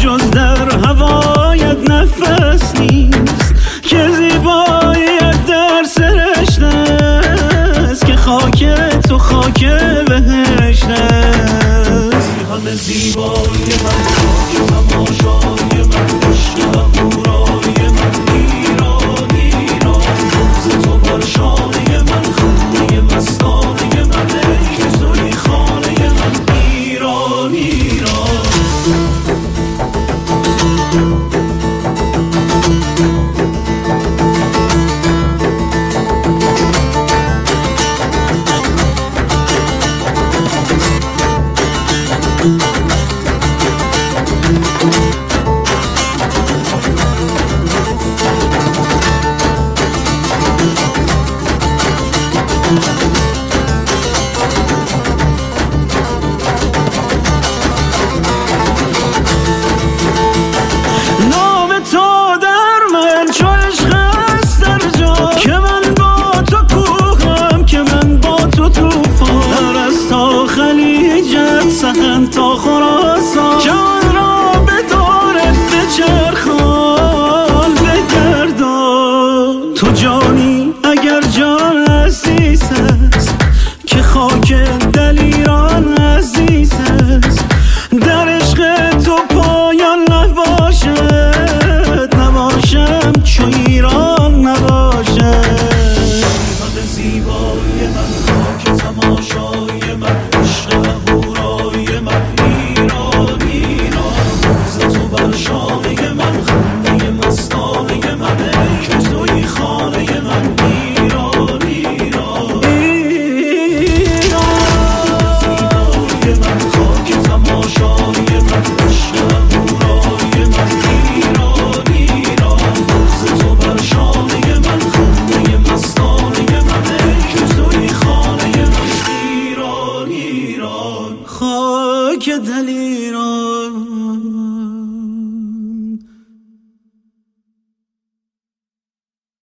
جز در هوایت نفس نیست، که زیباییت در سرشت است، که خاک تو خاک بهشت است. همه زیبایی من، خاک تماشای من، عشق و هورای من، ایران ایران، روز تو بر شانه من، خانه مستانه من، ای که توی خانه من، ایران ایران. سخن تا خراسان جان را به دورت بچرخان بگردان. تو جانی اگر جان عزیز است، که خاک دل ایران عزیز است، در عشق تو پایان نباشد، نباشم چو ایران نباشد. همه زیبایی من، خاک تماشای من، عشق شانه من، خانه مستانه من، ای که توی خانه من، ایران ایران ایران. زیبایی من، خاک تماشای من، عشق هورای من، ایران ایران، روز تو بر شانه من، خانه مستانه من، ای که توی خانه من، ایران ایران. خاک دلی